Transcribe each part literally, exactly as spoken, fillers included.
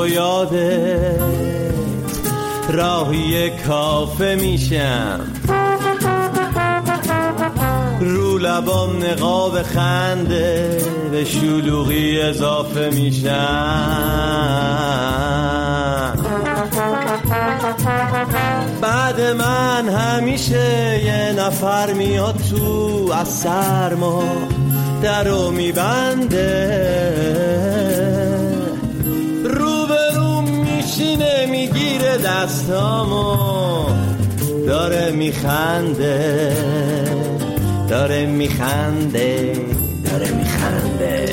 و یاده راهی کافه میشم، رو لبام نقاب خنده به شلوغی اضافه میشم. بعد من همیشه یه نفر میاد تو از سرما درو میبنده، رو به رو میشینه میگیره دستامو داره میخنده داره میخنده داره میخنده.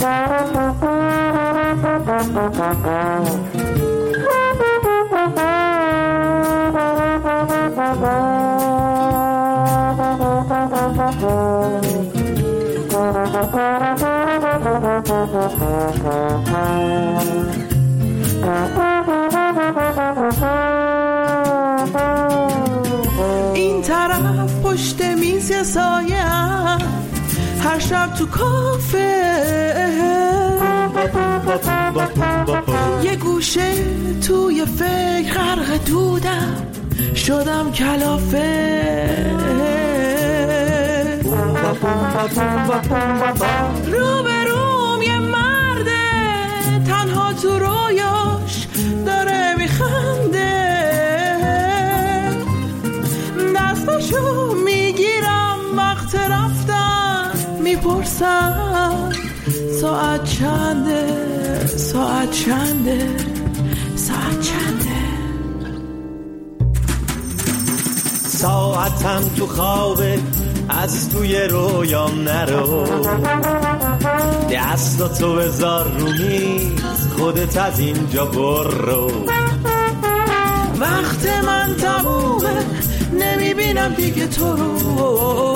این طرف پشت میز سایه هر شب تو کافه یه گوشه توی فکر غرق دودم شدم کلافه. رو به روم یه مرده تنها تو رویاش داره میخنده، دستشو میگیرم وقت رفتن میپرسم ساعت چنده ساعت چنده ساعت چنده. ساعتم تو خوابه از توی رویام نرو، دستاتو بذار رو میز خودت از اینجا برو. وقت من تمومه نمیبینم دیگه تو رو،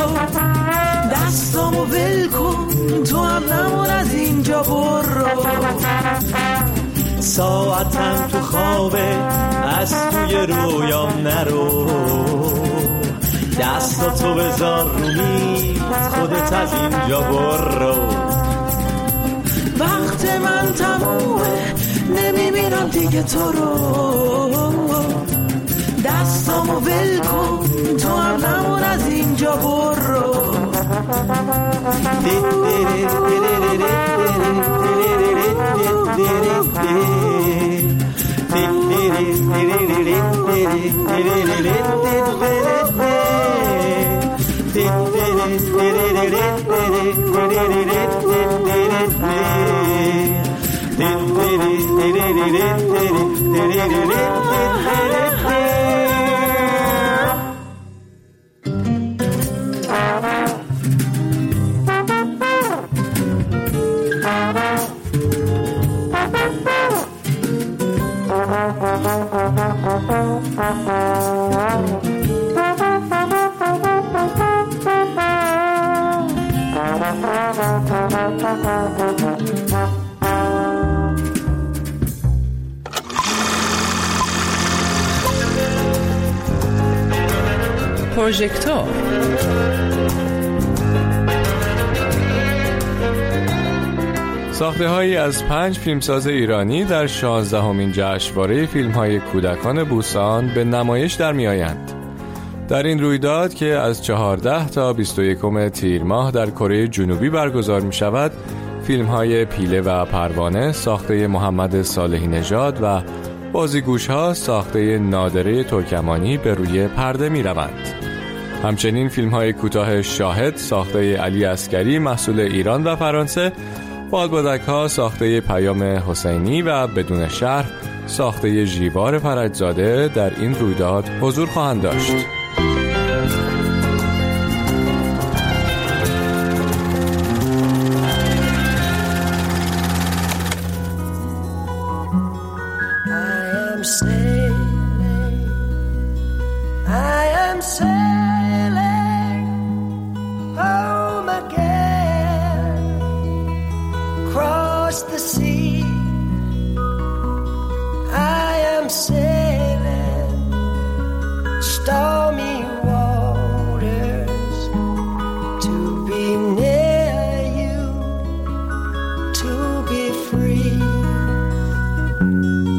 دستامو ول کن تو هم نمون از اینجا برو. ساعتم تو خوابه از توی رویام نرو، دستاتو بذار رو میز خودت از اینجا برو. وقت من تمومه نمیبینم دیگه تو رو، دستامو ول کن تو هم نمون از اینجا برو. پروژکتور ساخته‌هایی از پنج فیلمساز ایرانی در شانزدهمین جشنواره فیلم‌های کودکان بوسان به نمایش در می‌آیند. در این رویداد که از چهارده تا بیست و یکم تیر ماه در کره جنوبی برگزار می‌شود، فیلم‌های پیله و پروانه ساخته محمد صالحی نژاد و بازیگوش‌ها ساخته نادره ترکمانی به روی پرده می‌روند. همچنین فیلم‌های کوتاه شاهد ساخته علی عسگری محصول ایران و فرانسه، بادبادک‌ها ساخته پیام حسینی و بدون شرح ساخته ژیوار فرجزاده در این رویداد حضور خواهند داشت. The sea, I am sailing stormy waters to be near you, to be free.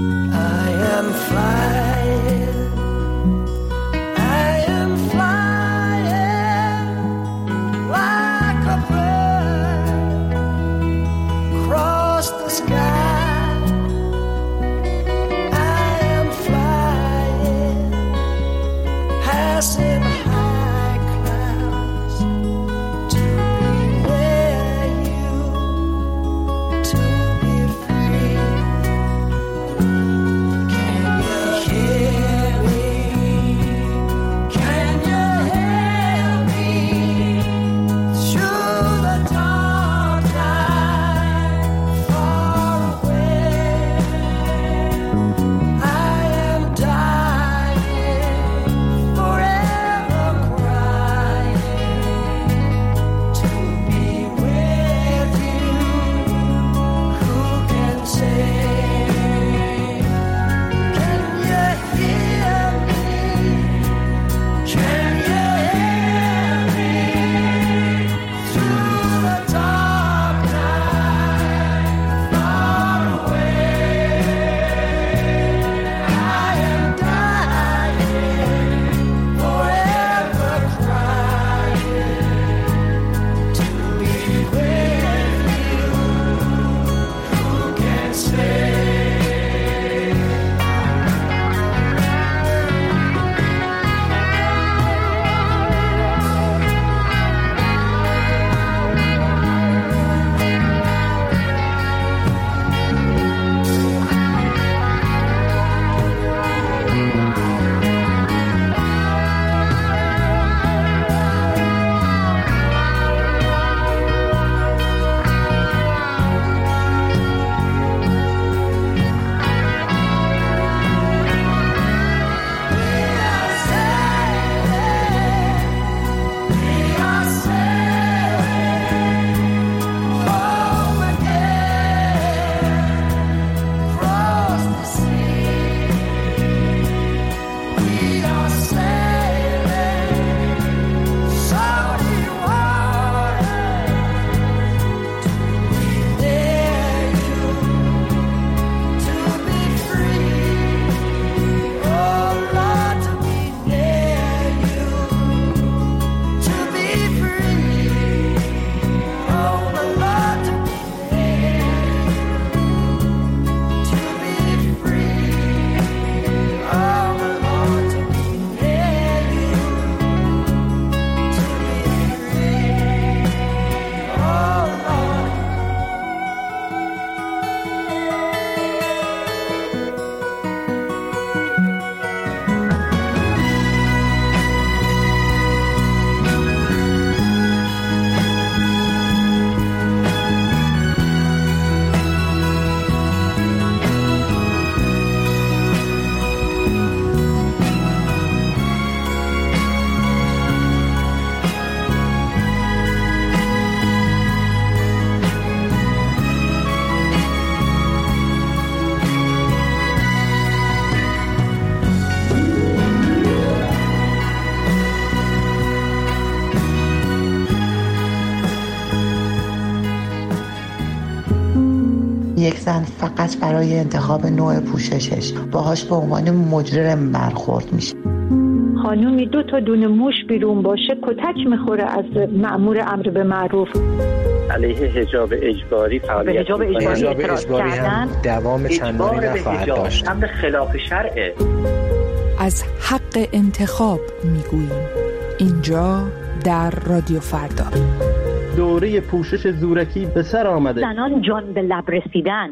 یک زن فقط برای انتخاب نوع پوششش باهاش به عنوان مجرم برخورد میشه. خانومی دو تا دونه موش بیرون باشه کتک میخوره از مأمور امر به معروف. علیه حجاب اجباری فعالیت حجاب اجباری, حجاب اجباری هم دوام چندانی نخواهد داشت. هم خلاف شرعه. از حق انتخاب میگوییم اینجا در رادیو فردا. دوره پوشش زورکی به سر آمده. زنان جان به لب رسیدن.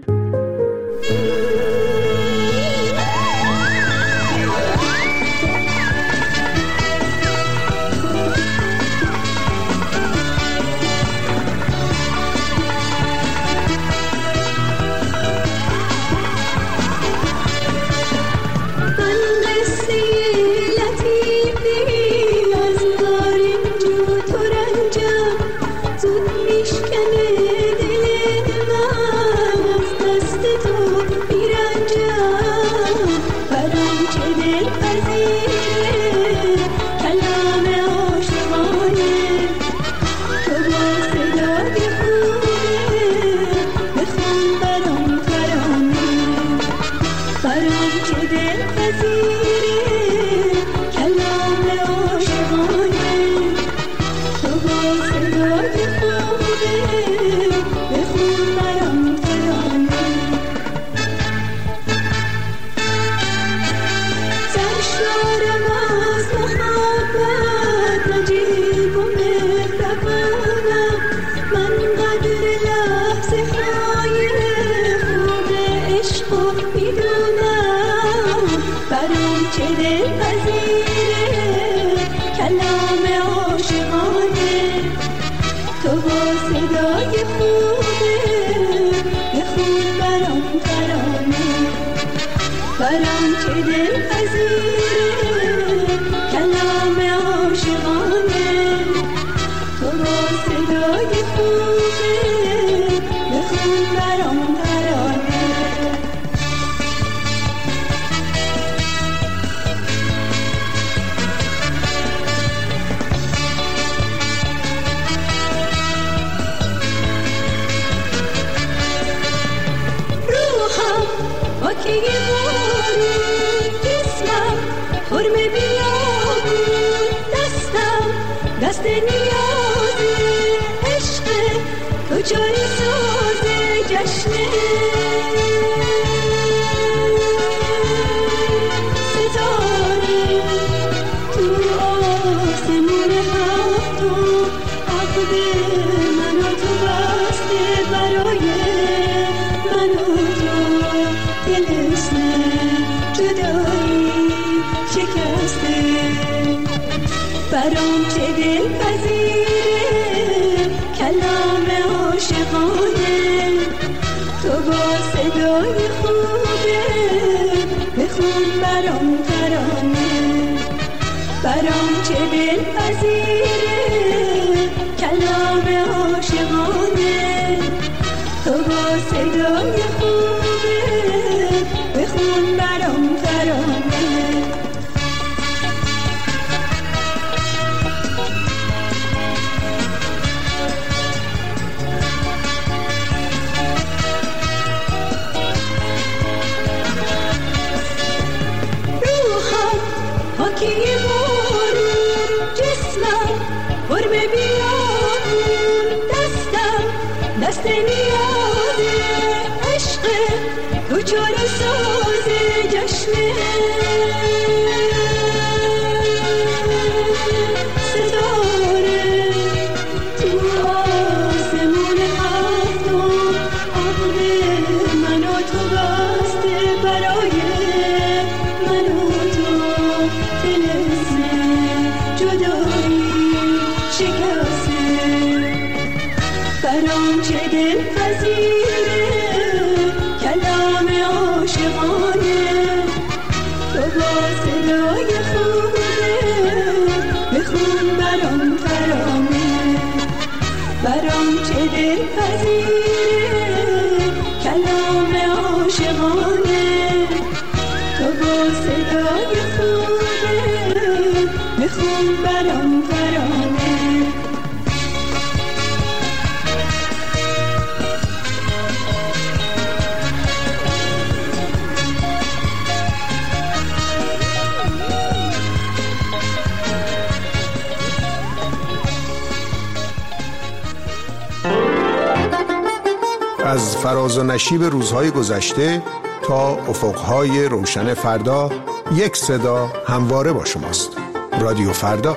از فراز و نشیب روزهای گذشته تا افقهای روشن فردا، یک صدا همواره با شماست. رادیو فردا.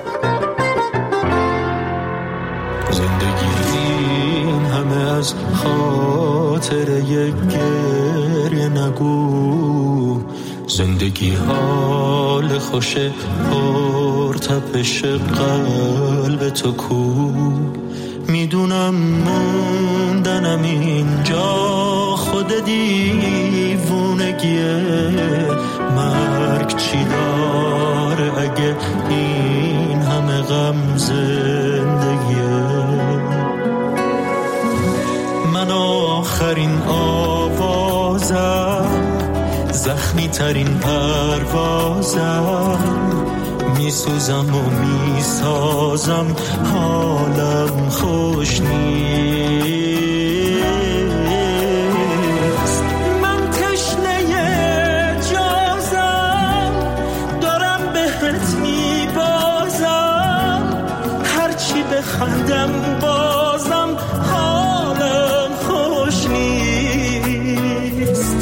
زندگی این همه از خاطر یک گریه نگو، زندگی حال خوش پر تپش قلب تو کو. میدونم موندنم اینجا خود دیوونگیه، مرگ چی داره اگه این همه غم زندگیه. من آخرین آوازم، زخمی ترین پروازم، میسوزم و میسازم، حالم خوش نیست. من تشنه جازم، دارم بهت میبازم، هرچی بخندم بازم حالم خوش نیست.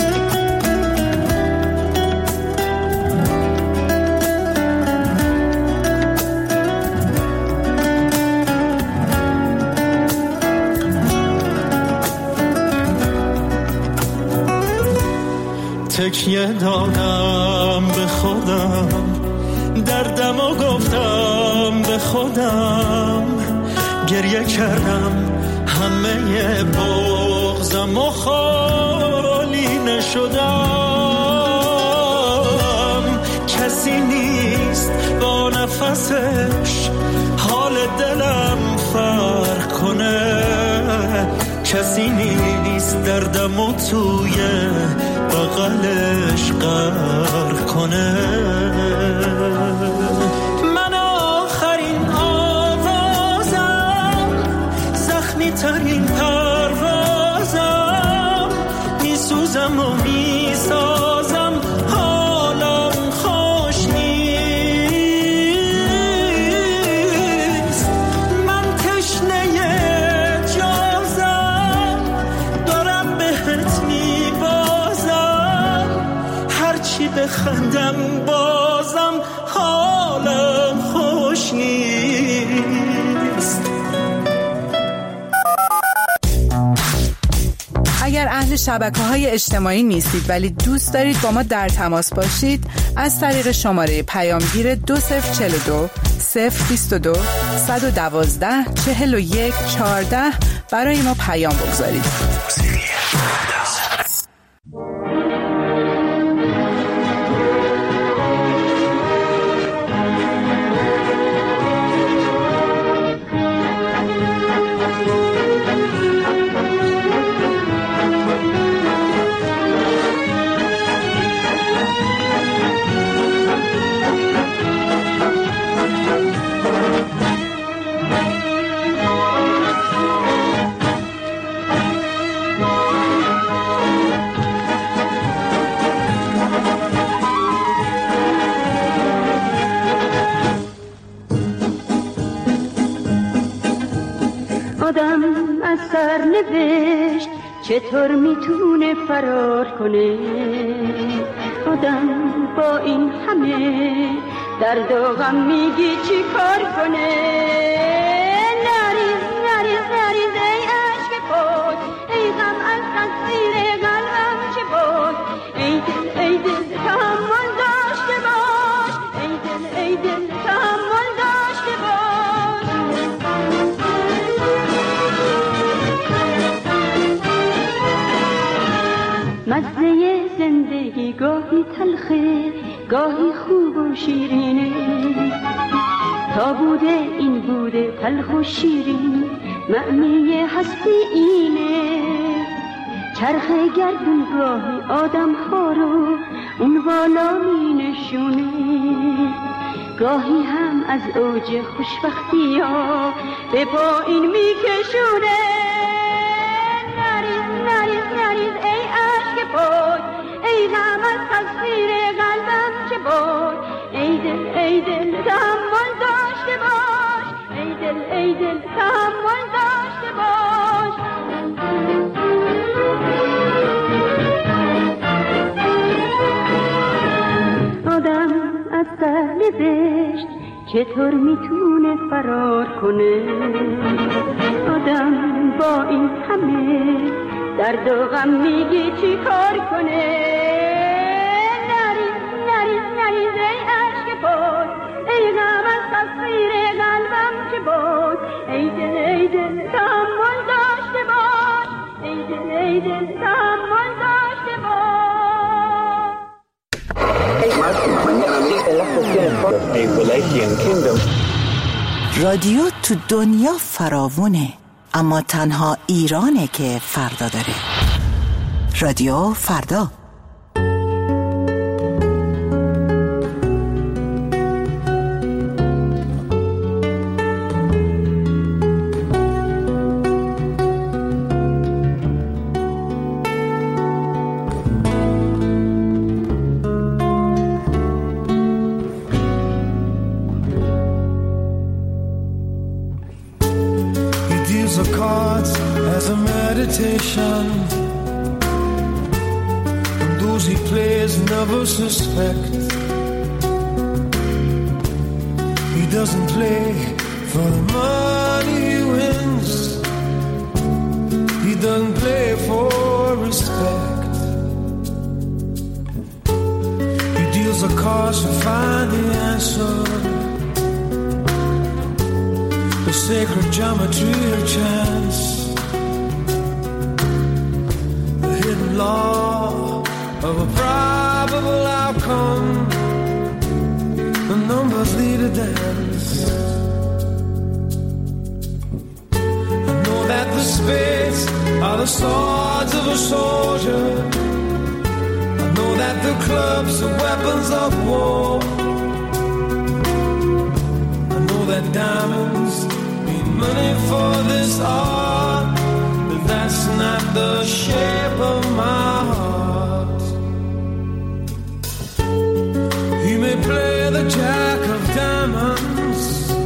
تکیه دادم به خودم، دردم و گفتم به خودم، گریه کردم همه بغضم و خالی نشدم. کسی نیست با نفسش حال دلم فرق کنه، کسی نیست دردمو توی بغلش غرق کنه. من آخرین آوازم، زخمی ترین پروازم، میسوزم و میسازم، حالم خوش نیست. من تشنه جازم، دارم بهت میبازم، هرچی بخندم بازم حالم خوش نیست. اگر اهل شبکه‌های اجتماعی نیستید ولی دوست دارید با ما در تماس باشید، از طریق شماره پیامگیر دو صفر چهل و دو صفر بیست و دو صد و دوازده چهل و یک چهارده برای ما پیام بگذارید. آدم از سرنوشت چطور میتونه فرار کنه؟ آدم با این همه درد و غم میگی چی کار کنه؟ نریز نریز نریز ای عشق بود، ای غم از تصویر قلبم چه بود؟ ای دل ای دل تحمل داشته باش، ای دل ای دل تحمل داشته باش. مزه زندگی گاهی تلخه گاهی خوب و شیرینه، تا بوده این بوده تلخ و شیرین، معنی هستی اینه. چرخ گردون گاهی آدم ها رو اون بالا می نشونه، گاهی هم از اوج خوشبختی ها به پایین می کشونه. نریز نریز نریز ای عشق بود، ای غم از تصویر قلبم چه بود؟ ای دل ای دل تحمل داشته باش، ای دل ای دل تحمل داشته باش. از سهل زشت چطور میتونه فرار کنه؟ آدم با این همه درد و غم میگی چی کار کنه؟ نریز نریز نریز ای عشق بود، ای غم از تصویر قلبم چه بود؟ ای دل ای دل تحمل داشته باش، ای دل ای دل تحمل داشته باش. رادیو تو دنیا فراوونه، اما تنها ایرانه که فردا داره. رادیو فردا. And those he plays never suspect. He doesn't play for the money he wins. He doesn't play for respect. He deals the cards to find the answer, the sacred geometry of chance, law of a probable outcome. The numbers lead a dance. I know that the spades are the swords of a soldier. I know that the clubs are weapons of war. I know that diamonds mean money for this art, but that's not the shape of my heart. He may play the jack of diamonds,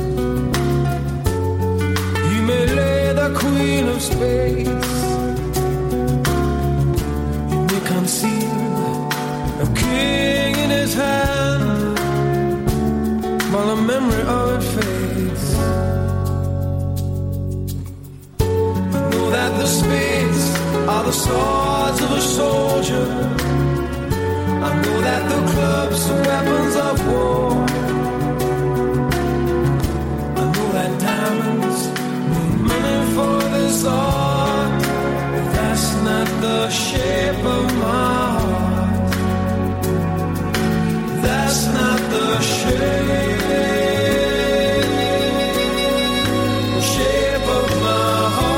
he may lay the queen of spades, he may conceal a king in his hand while the memory of it fades. I know that the spades are the swords of a soldier. I know that the clubs are weapons of war. I know that diamonds mean money for this art, but that's not the shape of my heart. That's not the shape, the shape of my heart.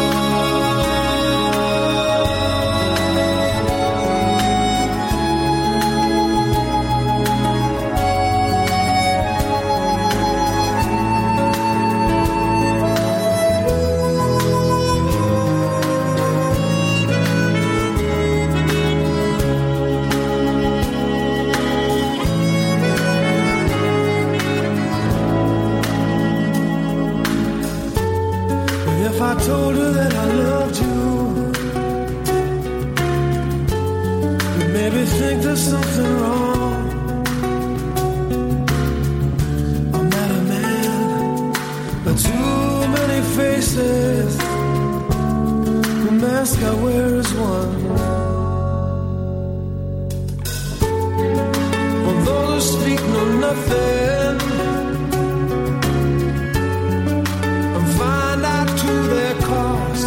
I told her that I loved you, you made me think there's something wrong. I'm not a man, but too many faces. The mask I wear is one. For those who speak know nothing and find out to their cost,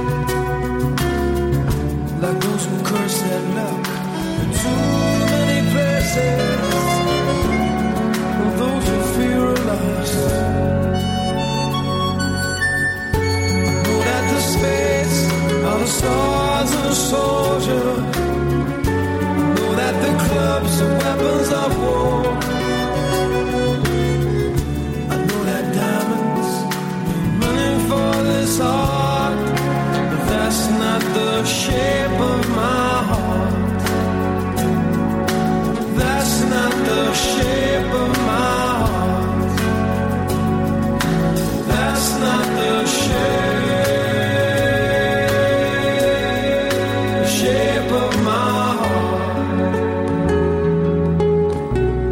like those who curse their luck in too many places, and those who fear are lost. I know that the spades are the swords of a soldier. I know that the clubs are weapons of war. I know that diamonds mean money for this art, but that's not the shape of my heart. That's not the shape of my heart. That's not the shape, shape of my heart.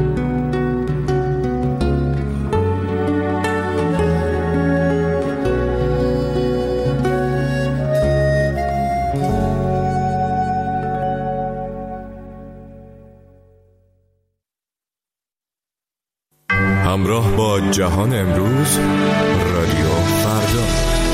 همراه با جهان امروز، رادیو فردا.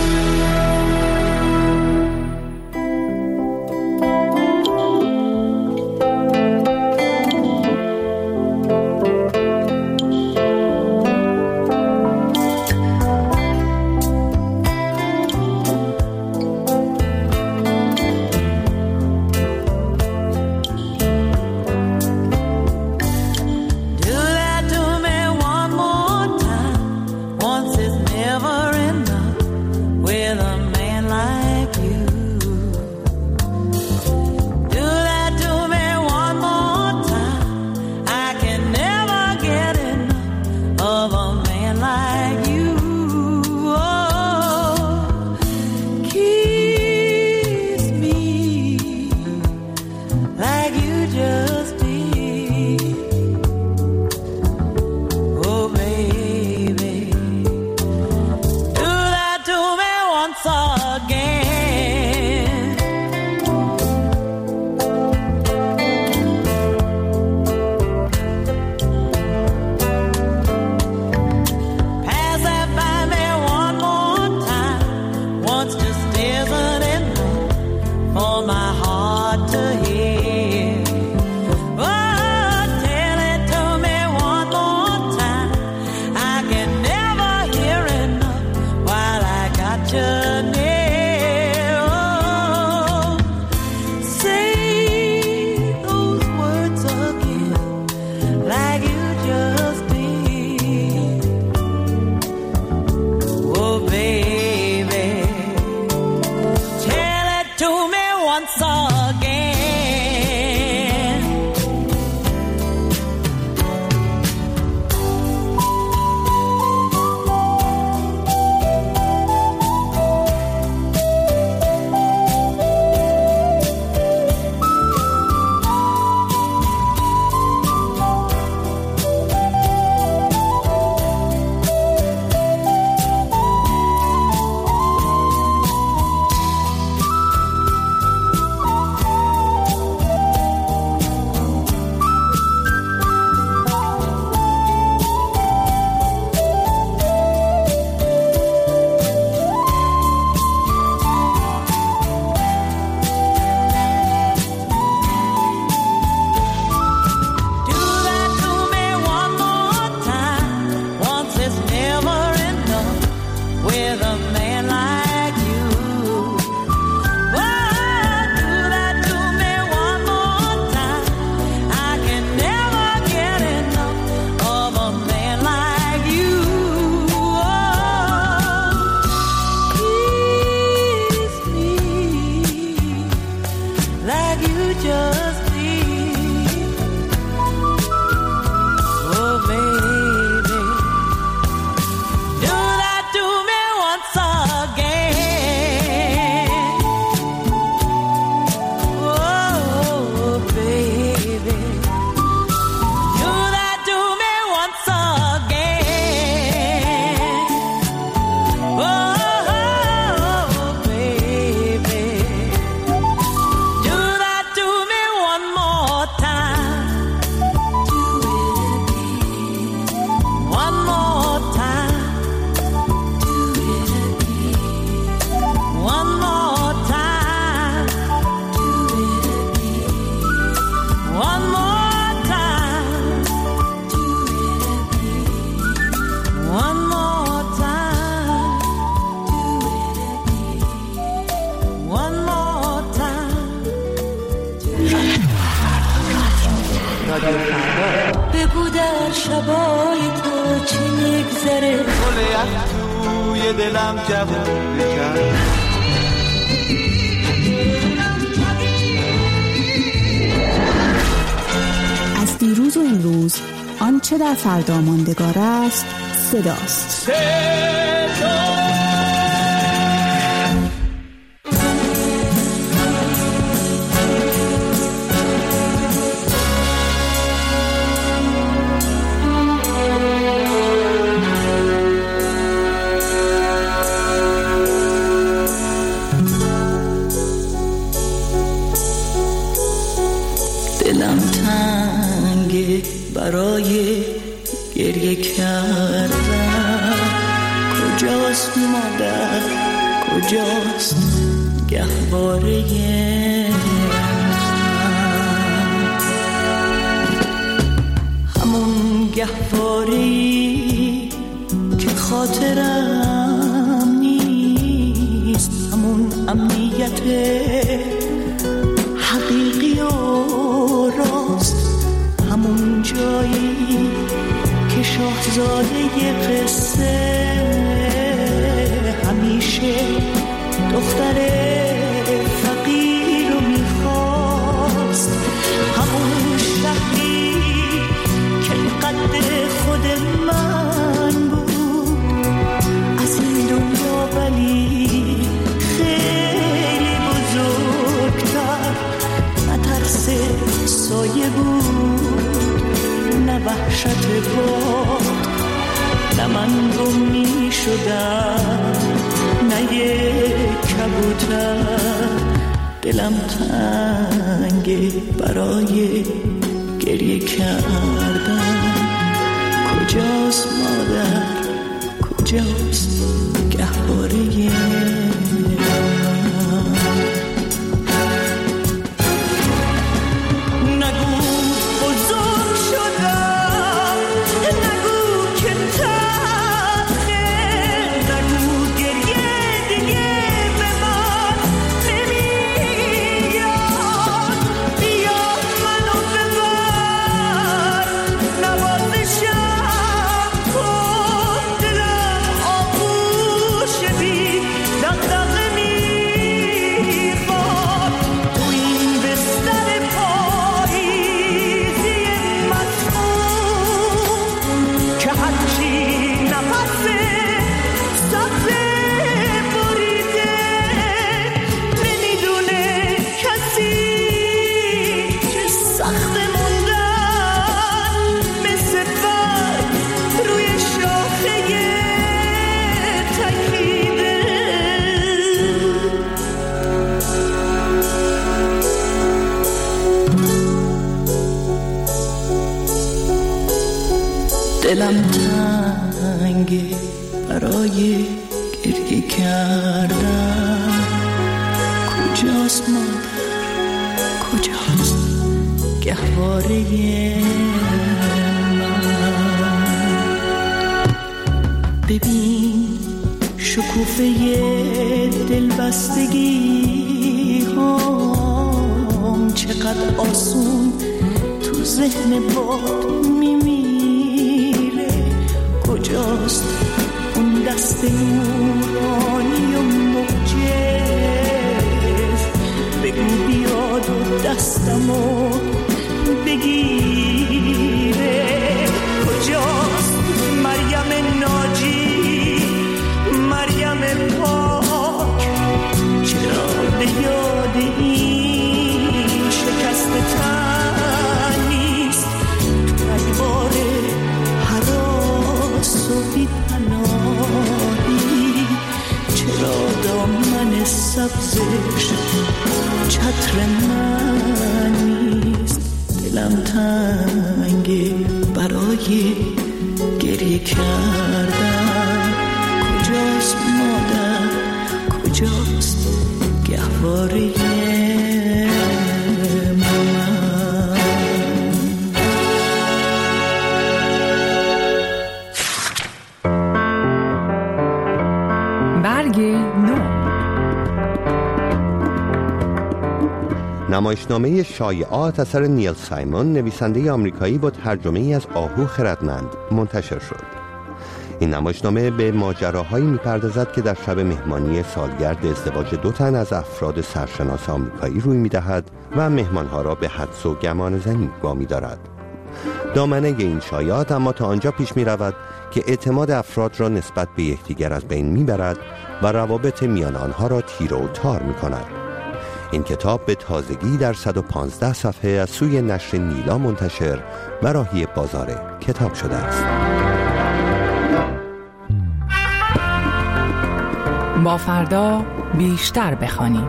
بگو در شبای تو چی میگذره گل یخ توی دلم جوون کرد از دیروز و امروز آنچه در فردا ماندگار است صداست. صدا گریه کردم. کجاست مادر، کجاست گهواره همون گهواره‌ای که خاطرم نیست، همون امنیت حقیقی و راست، همون جایی که شاهزاده قصه همیشه دختر فقیر رو میخواست، همون شهری که قد خود من بود از این دنیا، ولی خیلی بزرگتر، نه ترس سایه بود نه وحشت باد، نه من گم می شدم نه یک کبوتر. دلم تنگه برای گریه کردن. کجاست مادر، کجاست گهواره دلم تنگه برای گریه کردن. کجاست مادر، کجاست گهواره من؟ ببین شکوفه دلبستگی هم چقدر آسون تو ذهن باد میمیره. کجاست اون دست نورانی و معجز؟ بگو بیاد و دستمو بگیره. کجاست مریم ناجی، مریم پاک؟ چرا به یاد این شکست تن نیست؟ تو رگبار حراس و بی پناهی، چرا دامن سبزش چتر من نیست؟ دلم تنگه برای گریه کردن. کجاست مادر، کجاست گهواره نمایشنامه شایعات اثر نیل سایمون، نویسنده آمریکایی با ترجمه ای از آهو خردمند، منتشر شد. این نمایشنامه به ماجراهایی می‌پردازد که در شب مهمانی سالگرد ازدواج دو تن از افراد سرشناس آمریکایی روی می‌دهد و مهمانها را به حدس و گمانه‌زنی وامی دارد. دامنه این شایعات اما تا آنجا پیش می‌رود که اعتماد افراد را نسبت به یکدیگر از بین می‌برد و روابط میان آنها را تیره و تار می‌کند. این کتاب به تازگی در صد و پانزده صفحه از سوی نشر نیلا منتشر و راهی بازار کتاب شده است. با فردا بیشتر بخوانیم.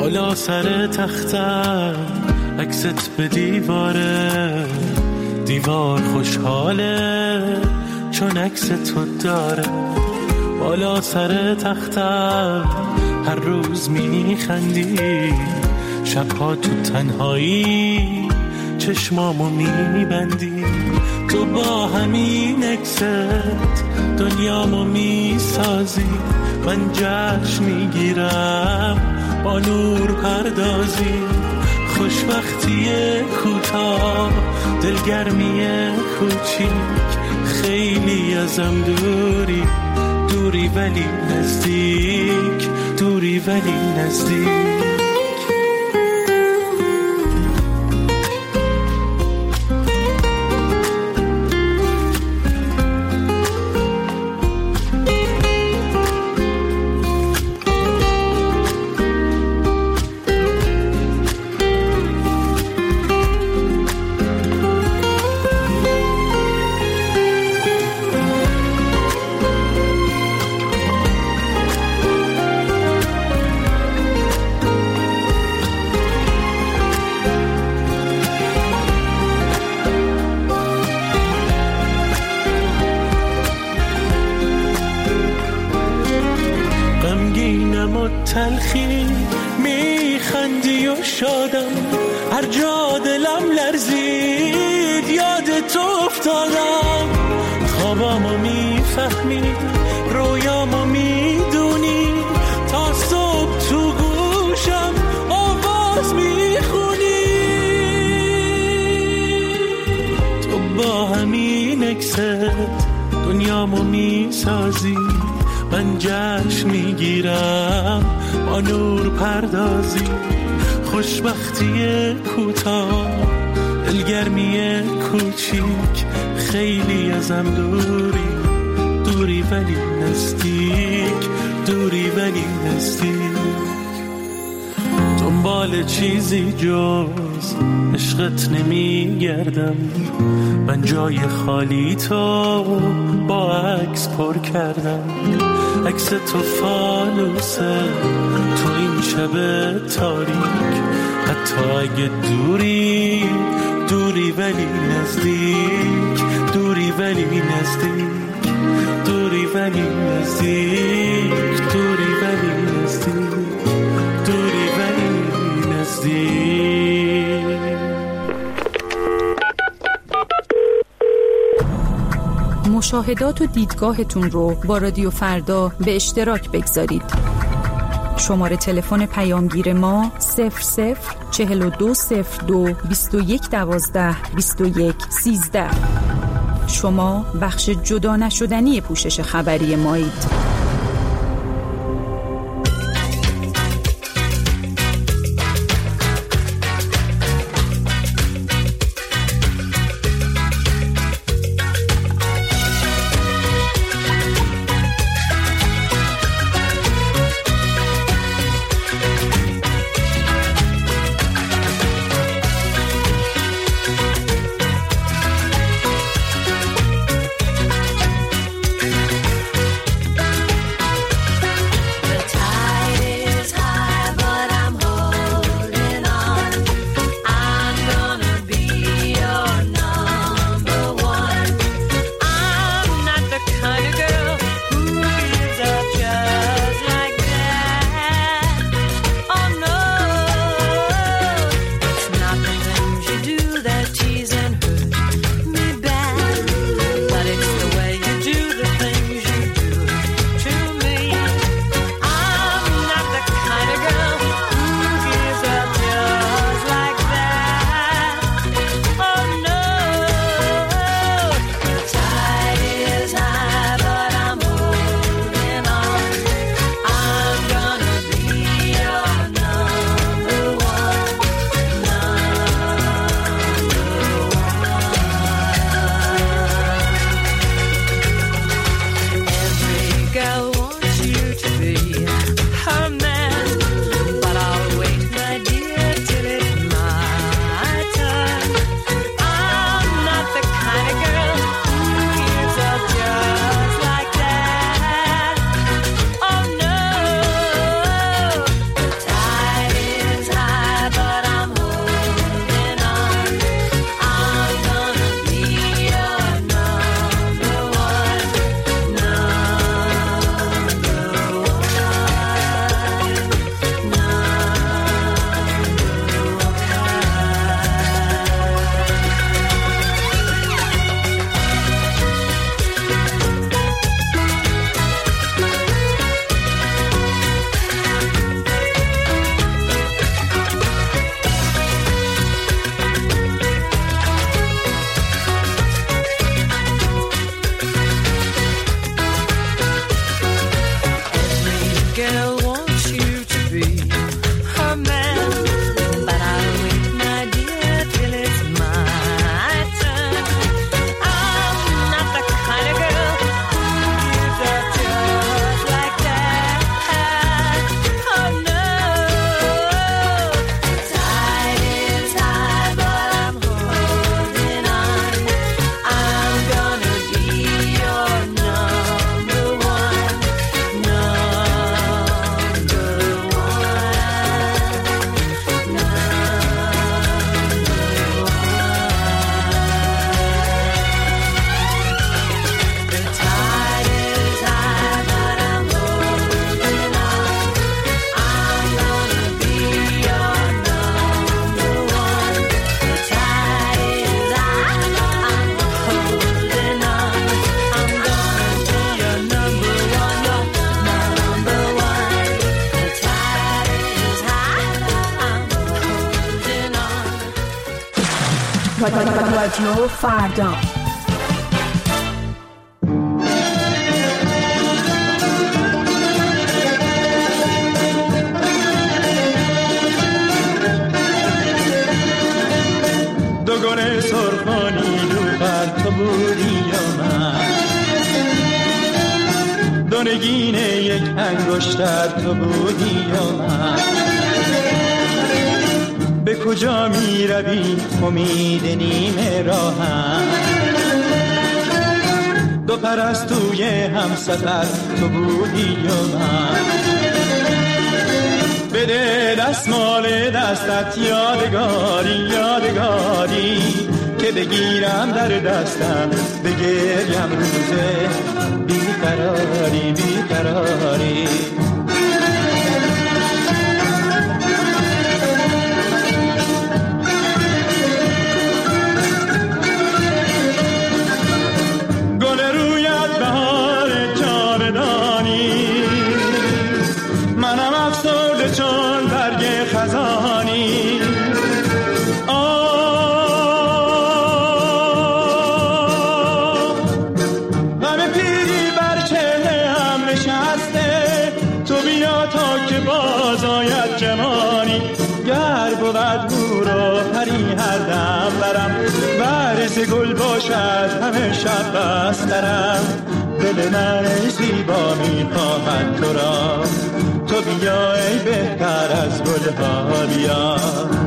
بالا سر تختم عکست به دیواره، دیوار خوشحاله چون عکس تو داره. بالا سر تختم هر روز میخندی، شبها تو تنهایی چشمامو میبندی. تو با همین عکست دنیامو میسازی، من جشن میگیرم با نور پردازی. خوشبختی کوتاه، دلگرمی کوچیک، خیلی ازم دوری، دوری ولی نزدیک، دوری ولی نزدیک. تلخی میخندی و شادم، هر جا دلم لرزید یاد تو افتادم. خوابامو میفهمی، رویامو میدونی، تا صبح تو گوشم آواز میخونی. تو با همین عکست دنیامو میسازی، من جشن میگیرم با نور پردازی. خوشبختی کوتاه، دلگرمی کوچیک، خیلی ازم دوری، دوری ولی نزدیک، دوری ولی نزدیک. دنبال چیزی جز عشقت نمیگردم، من جای خالی تو با عکس پر کردم. عکس تو فانوسه تو این شب تاریک، حتی اگه دوری، دوری ولی نزدیک، دوری ولی نزدیک، دوری ولی نزدیک، دوری ولی نزدیک، دوری ولی نزدیک. مشاهدات و دیدگاهتون رو با رادیو فردا به اشتراک بگذارید. شماره تلفن پیامگیر ما صفر صفر چهل و دو صفر دو بیست و یک دوازده بیست و یک سیزده. شما بخش جدا نشدنی پوشش خبری مایید. رادیو فردا. دو گل سرخانی رو بر تو بودی یا من، دو نگین یک انگشتر تو بودی یا من. به کجا می روی امید نیمه راهم، دو پرستوی هم سفر تو بودی یا من. بده دستمال دستت یادگاری یادگاری، که بگیرم در دستم بگریم روزه بیقراری بیقراری. گل رویت بهار جاودانی، منم افسرده چون برگ خزانی. غم پیری بر چهره هم نشسته، تو بیا تا که باز آید جوانی. گر بود هورا پری هر دم برم، ورز گل باشد همه شب بسترم. دل من زیبا می خواهد تو را، تو بیا ای بهتر از گلها بیا.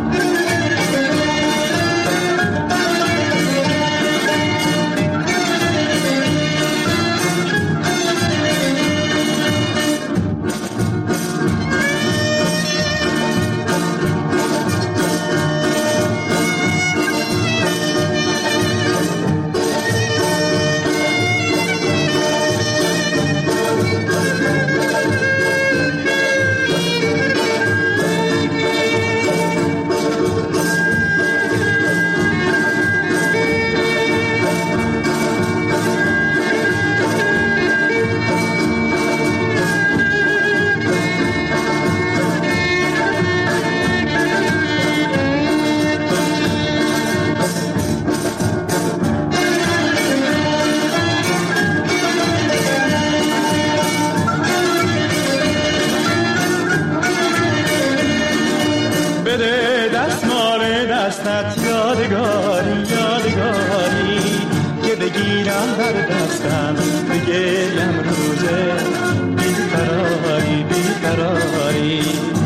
دستت یادگاری یادگاری، که بگیرم در دستم بگریم روزه بیقراری بیقراری.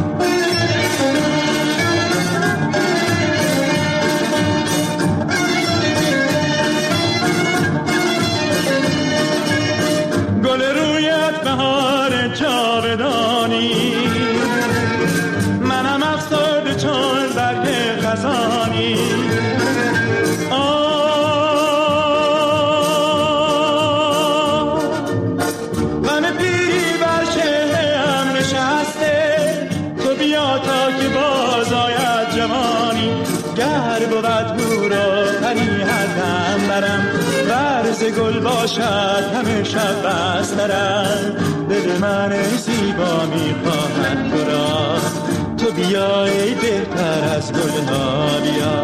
گل رویت بهار جاودانی، منم افسرده چون برگ خزانی. غم پیری بر چهره هم نشسته، تو بیا تا که باز آید جوانی. گر بود هورا پری هر دم برم، ورز گل باشد همه شب بسترم. دل من زیبا می خواهد تو را، تو بیا ای بهتر از گلها بیا.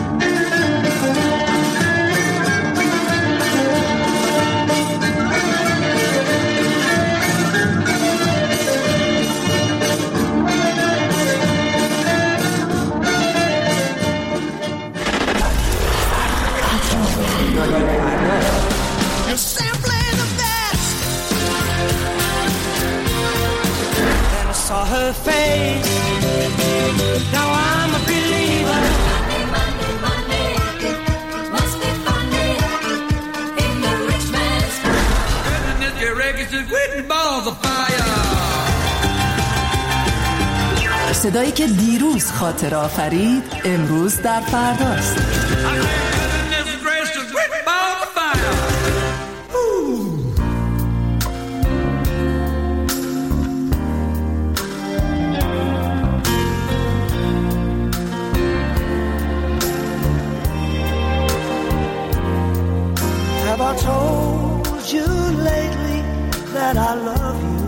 Saw her face, now I'm a believer. Monday, Monday, Monday, must be Monday in the rich man's house. And this your records is written balls of fire. صدایی که دیروز خاطر آفرید امروز در فرداست. Have I told you lately that I love you?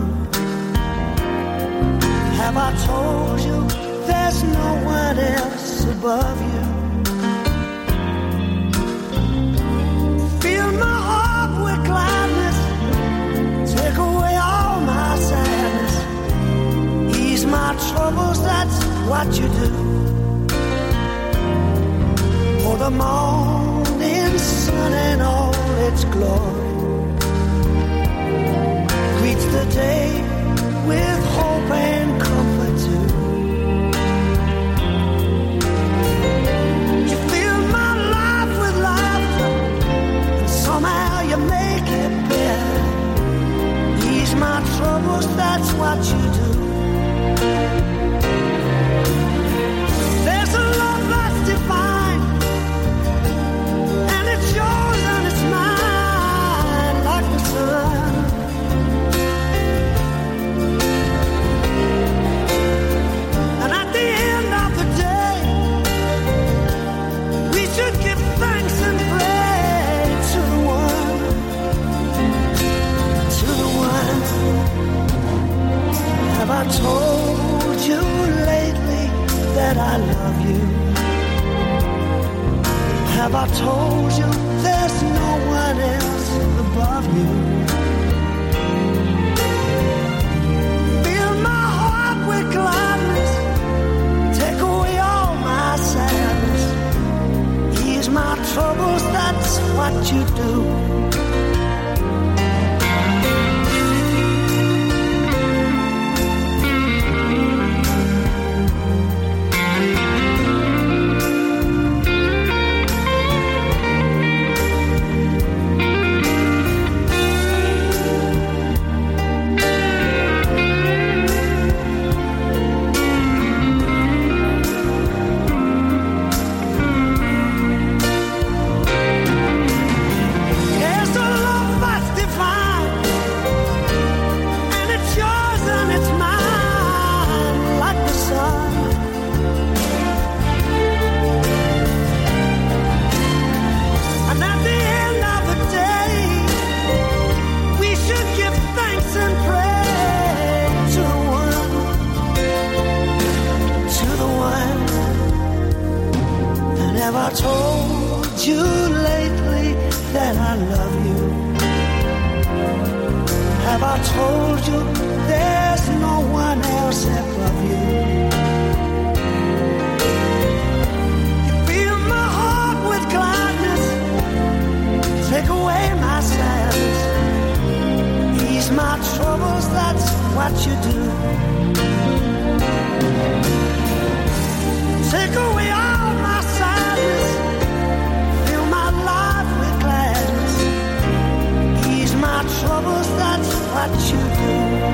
Have I told you there's no one else above you? what you do. For the morning sun and all its glory greets the day with hope and comfort too. You fill my life with laughter, and somehow you make it better. Ease my troubles, that's what you do. There's a love that's divine, and it's yours and it's mine, like the sun. And at the end of the day, we should give thanks and pray to the one, to the one. Have I told you lately that I love you? Have I told you there's no one else above you? Fill my heart with gladness, take away all my sadness, ease my troubles, that's what you do. Have I told you lately that I love you? Have I told you there's no one else above you? You fill my heart with gladness, take away my sadness, ease my troubles, that's what you do. Take away all my sadness, fill my life with gladness, ease my troubles, that's what you do.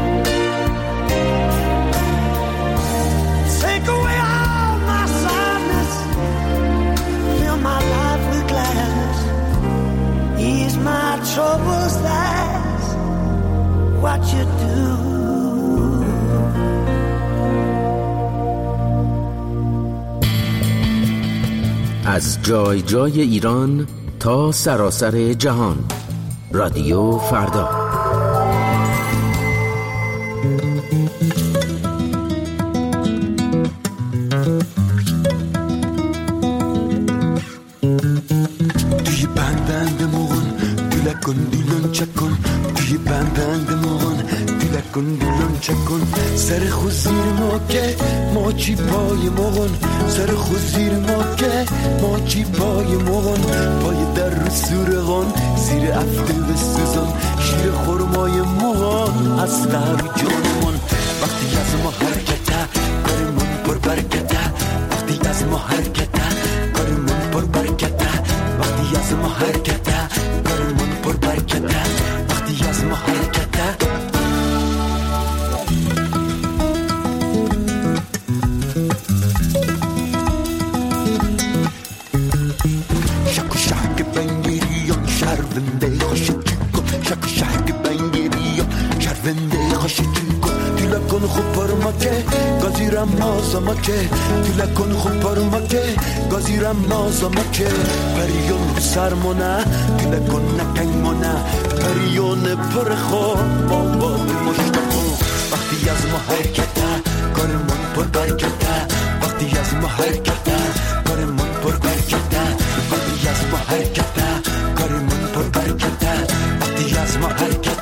Take away all my sadness, fill my life with gladness, ease my troubles, that's what you do. از جای جای ایران تا سراسر جهان، رادیو فردا. توی بندند مغن دلکن دلون چکن، توی بندند مغن دلکن دلون چکن، سر خود زیر ما که ما چی پای مغن، سر خود زیر ما که ما چی پای مغن، پای در رو سورغان زیر افته و سوزان، شیر خورمای مغن از قهر جانمون. وقتی از ما حرکته کارمون پر برکته، وقتی از ما حرکته کارمون پر برکته، وقتی از ما حرکته کارمون پر برکته، وقتی از ما حرکته. گازیرم نازم که دیل کن خوب پرم که گازیرم نازم که پریون سرمونه دیل کن نکنمونه پریون پر خواب بابا مشتاقم. وقتی از ما حرکته کارمون پر برکته، وقتی از ما حرکته کارمون پر برکته، وقتی از ما حرکته کارمون پر برکته، وقتی از ما حرکته.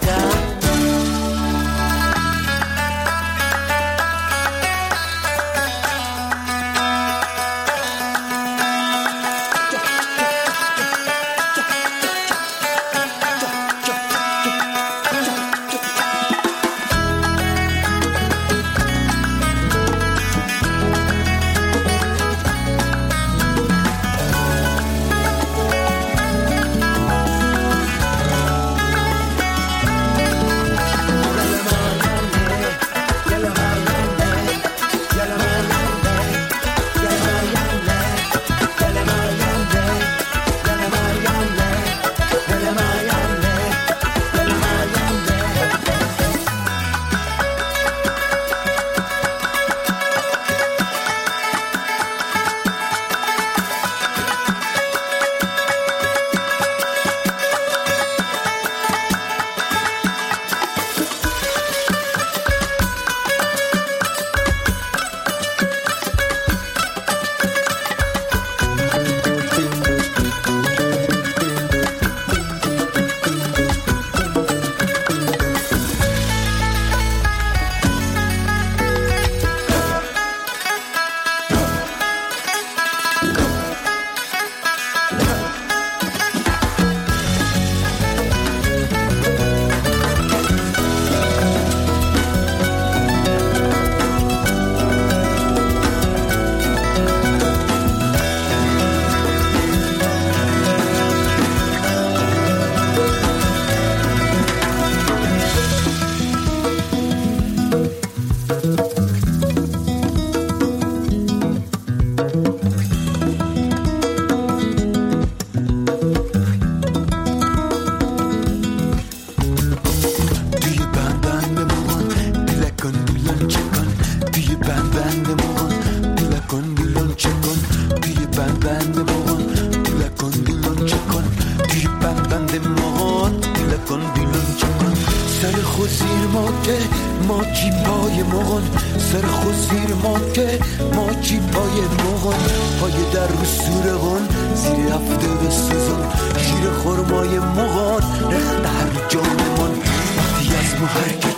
بند بند مغان دیلکن دیلون چکن توی بند بند مغان دیلکن دیلون چکن سر خوزیر ما که ما چی پای مغان سر خوزیر ما که ما چی پای مغان پای در رو سورغان زیر هفته به سوزان شیر خورمای مغان رخت هر جانمان وقتی از ما حرکت